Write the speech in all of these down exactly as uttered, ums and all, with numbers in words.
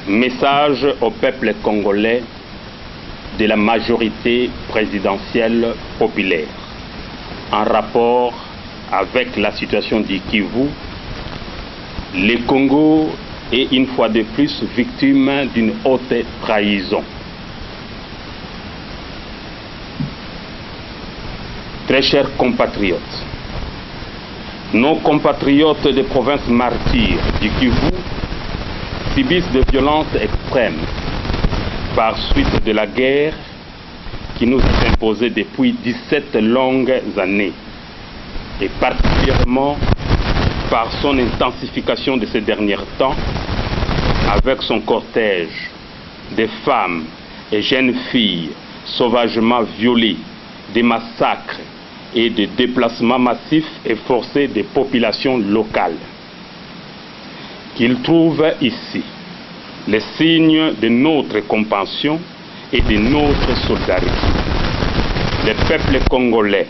Message au peuple congolais de la majorité présidentielle populaire en rapport avec la situation du Kivu. Le Congo est une fois de plus victime d'une haute trahison. Très chers compatriotes, nos compatriotes des provinces martyres du Kivu subissent de violences extrêmes par suite de la guerre qui nous est imposée depuis dix-sept longues années et particulièrement par son intensification de ces derniers temps avec son cortège de femmes et jeunes filles sauvagement violées, des massacres et des déplacements massifs et forcés des populations locales. Qu'ils trouvent ici les signes de notre compassion et de notre solidarité. Le peuple congolais,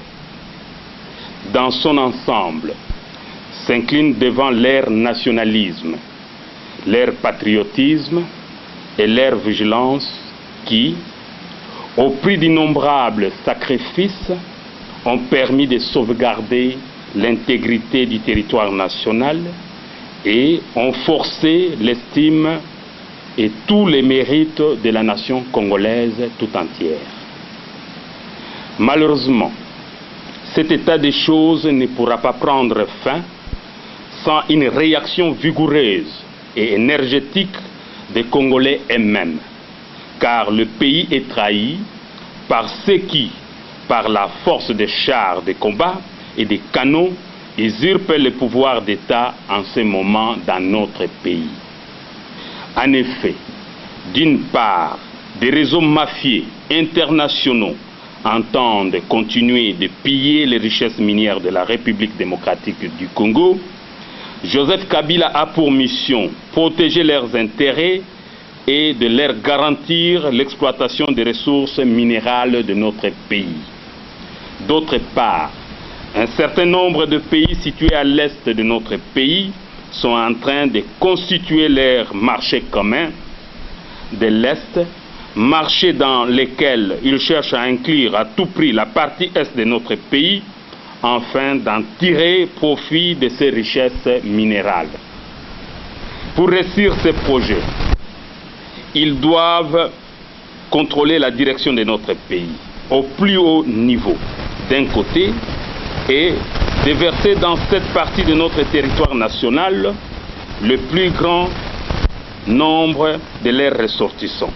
dans son ensemble, s'incline devant leur nationalisme, leur patriotisme et leur vigilance qui, au prix d'innombrables sacrifices, ont permis de sauvegarder l'intégrité du territoire national et ont forcé l'estime et tous les mérites de la nation congolaise tout entière. Malheureusement, cet état des choses ne pourra pas prendre fin sans une réaction vigoureuse et énergétique des Congolais eux-mêmes, car le pays est trahi par ceux qui, par la force des chars de combat et des canons, usurpent le pouvoir d'État en ce moment dans notre pays. En effet, d'une part, des réseaux mafieux internationaux entendent continuer de piller les richesses minières de la République démocratique du Congo. Joseph Kabila a pour mission de protéger leurs intérêts et de leur garantir l'exploitation des ressources minérales de notre pays. D'autre part, un certain nombre de pays situés à l'est de notre pays sont en train de constituer leur marché commun de l'Est, marché dans lequel ils cherchent à inclure à tout prix la partie est de notre pays, afin d'en tirer profit de ces richesses minérales. Pour réussir ces projets, ils doivent contrôler la direction de notre pays au plus haut niveau, d'un côté, et déverser dans cette partie de notre territoire national le plus grand nombre de leurs ressortissants.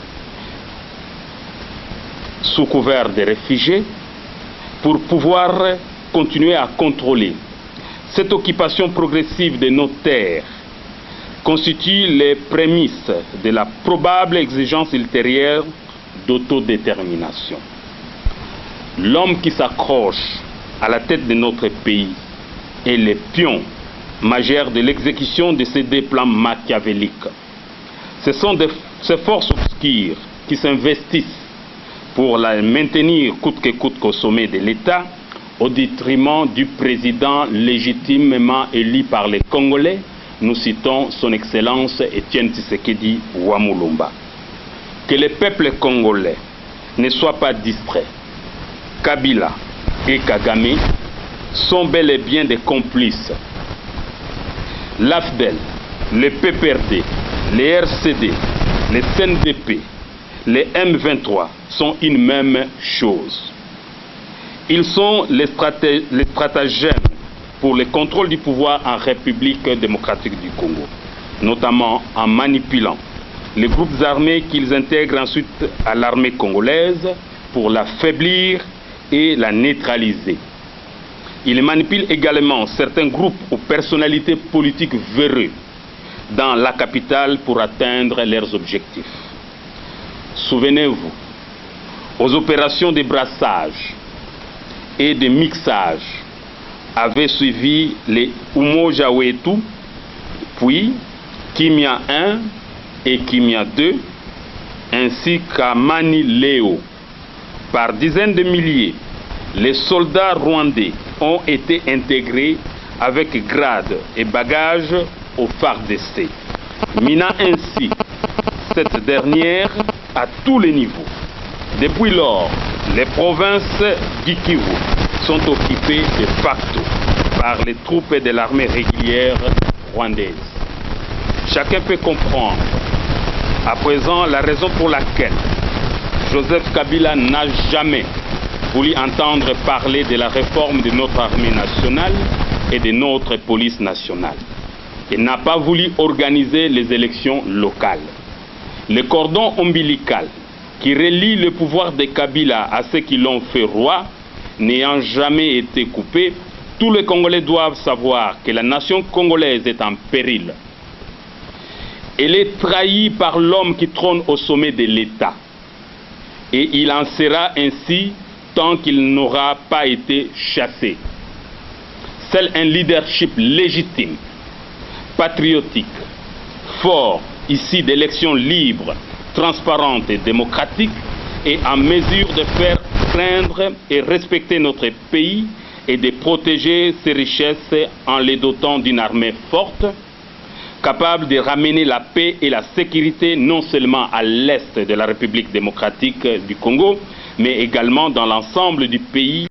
Sous couvert de réfugiés, pour pouvoir continuer à contrôler cette occupation progressive de nos terres, constitue les prémices de la probable exigence ultérieure d'autodétermination. L'homme qui s'accroche à la tête de notre pays est le pion majeur de l'exécution de ces deux plans machiavéliques. Ce sont des, ces forces obscures qui s'investissent pour la maintenir coûte que coûte au sommet de l'État, au détriment du président légitimement élu par les Congolais. Nous citons son Excellence Étienne Tshisekedi Ouamulumba. Que le peuple congolais ne soit pas distrait. Kabila et Kagame sont bel et bien des complices. L'A F D E L, le P P R D, les R C D, les C N D P, les M vingt-trois sont une même chose. Ils sont les, straté les stratagèmes pour le contrôle du pouvoir en République démocratique du Congo, notamment en manipulant les groupes armés qu'ils intègrent ensuite à l'armée congolaise pour l'affaiblir et la neutraliser. Ils manipulent également certains groupes ou personnalités politiques véreux dans la capitale pour atteindre leurs objectifs. Souvenez-vous, aux opérations de brassage et de mixage avaient suivi les Umoja Wetu, puis Kimia un et Kimia deux, ainsi qu'à Mani Leo. Par dizaines de milliers, les soldats rwandais ont été intégrés avec grade et bagages au F A R D C, minant ainsi cette dernière à tous les niveaux. Depuis lors, les provinces du Kivu sont occupées de facto par les troupes de l'armée régulière rwandaise. Chacun peut comprendre à présent la raison pour laquelle Joseph Kabila n'a jamais voulu entendre parler de la réforme de notre armée nationale et de notre police nationale. Il n'a pas voulu organiser les élections locales. Le cordon ombilical qui relie le pouvoir de Kabila à ceux qui l'ont fait roi n'ayant jamais été coupé, tous les Congolais doivent savoir que la nation congolaise est en péril. Elle est trahie par l'homme qui trône au sommet de l'État. Et il en sera ainsi tant qu'il n'aura pas été chassé. Seul un leadership légitime, patriotique, fort, issu d'élections libres, transparentes et démocratiques, est en mesure de faire craindre et respecter notre pays et de protéger ses richesses en les dotant d'une armée forte, capable de ramener la paix et la sécurité non seulement à l'est de la République démocratique du Congo, mais également dans l'ensemble du pays,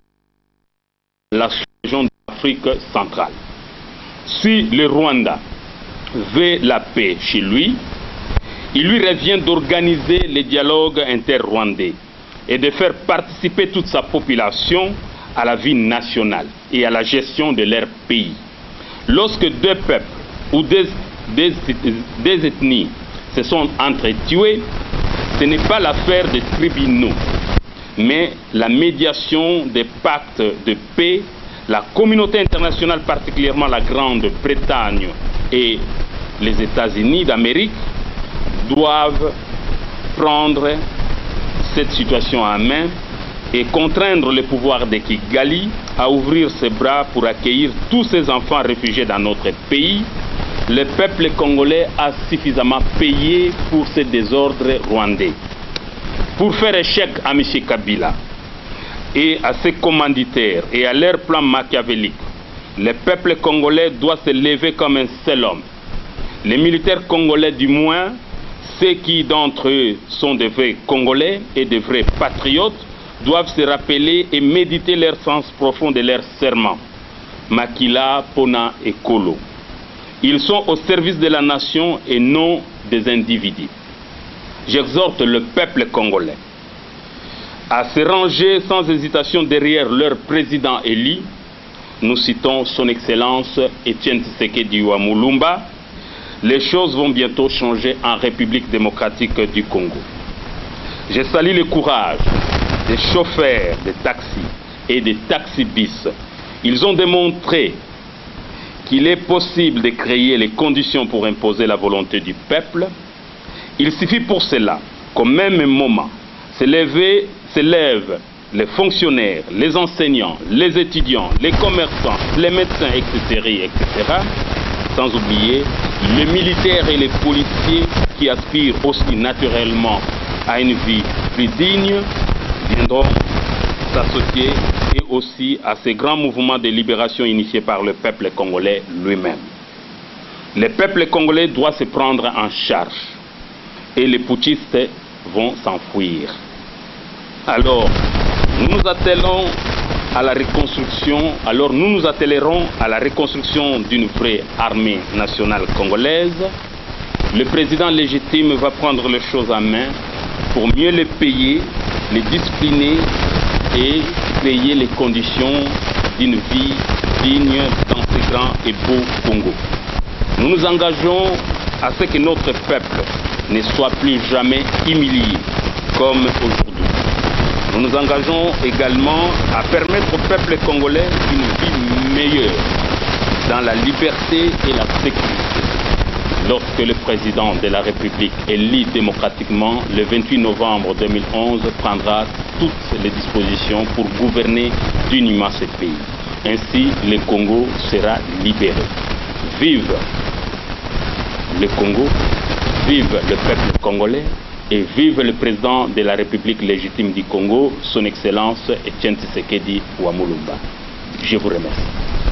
la région de l'Afrique centrale. Si le Rwanda veut la paix chez lui, il lui revient d'organiser les dialogues inter-rwandais et de faire participer toute sa population à la vie nationale et à la gestion de leur pays. Lorsque deux peuples ou des, des, des ethnies se sont entretués, ce n'est pas l'affaire des tribunaux, mais la médiation des pactes de paix. La communauté internationale, particulièrement la Grande-Bretagne et les États-Unis d'Amérique, doivent prendre cette situation en main et contraindre le pouvoir de Kigali à ouvrir ses bras pour accueillir tous ces enfants réfugiés dans notre pays. Le peuple congolais a suffisamment payé pour ce désordre rwandais. Pour faire échec à M. Kabila et à ses commanditaires et à leur plan machiavélique, le peuple congolais doit se lever comme un seul homme. Les militaires congolais, du moins, ceux qui d'entre eux sont de vrais Congolais et de vrais patriotes, doivent se rappeler et méditer leur sens profond de leur serment. Makila, Pona et Kolo. Ils sont au service de la nation et non des individus. J'exhorte le peuple congolais à se ranger sans hésitation derrière leur président élu. Nous citons son Excellence Étienne Tshisekedi Mulumba. Les choses vont bientôt changer en République démocratique du Congo. Je salue le courage des chauffeurs de taxis et des taxibus. Ils ont démontré qu'il est possible de créer les conditions pour imposer la volonté du peuple. Il suffit pour cela qu'au même moment se lever, se lèvent les fonctionnaires, les enseignants, les étudiants, les commerçants, les médecins, et cetera, et cetera, sans oublier les militaires et les policiers qui aspirent aussi naturellement à une vie plus digne, viendront s'associer et aussi à ces grands mouvements de libération initiés par le peuple congolais lui-même. Le peuple congolais doit se prendre en charge et les putschistes vont s'enfuir. Alors, nous nous attelons à la reconstruction, alors nous nous attellerons à la reconstruction d'une vraie armée nationale congolaise. Le président légitime va prendre les choses en main pour mieux les payer, les discipliner et créer les conditions d'une vie digne dans ce grand et beau Congo. Nous nous engageons à ce que notre peuple ne soit plus jamais humilié comme aujourd'hui. Nous nous engageons également à permettre au peuple congolais une vie meilleure dans la liberté et la sécurité. Lorsque le président de la République élu démocratiquement le vingt-huit novembre deux mille onze prendra toutes les dispositions pour gouverner dignement ce pays. Ainsi, le Congo sera libéré. Vive le Congo, vive le peuple congolais et vive le président de la République légitime du Congo, son Excellence Étienne Tshisekedi Mulumba. Je vous remercie.